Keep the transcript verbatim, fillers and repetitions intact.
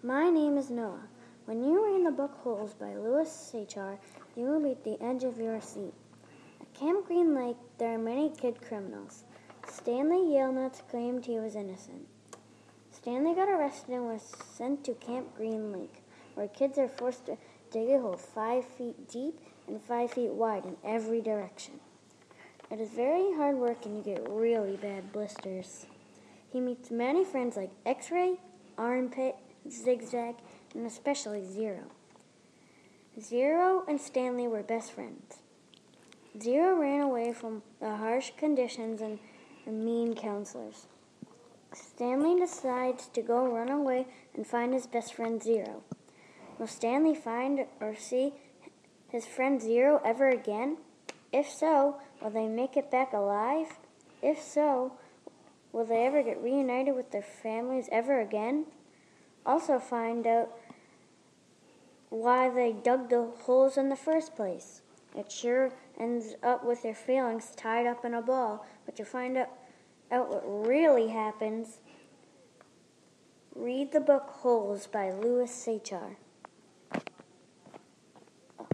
My name is Noah. When you read the book Holes by Louis Sachar, you will be at the edge of your seat. At Camp Green Lake, there are many kid criminals. Stanley Yalenuts claimed he was innocent. Stanley got arrested and was sent to Camp Green Lake, where kids are forced to dig a hole five feet deep and five feet wide in every direction. It is very hard work and you get really bad blisters. He meets many friends like X-Ray, Armpit, Zigzag, and especially Zero. Zero and Stanley were best friends. Zero ran away from the harsh conditions and the mean counselors. Stanley decides to go run away and find his best friend Zero. Will Stanley find or see his friend Zero ever again? If so, will they make it back alive? If so, will they ever get reunited with their families ever again? Also find out why they dug the holes in the first place. It sure ends up with their feelings tied up in a ball, but to find out, out what really happens, read the book Holes by Louis Sachar.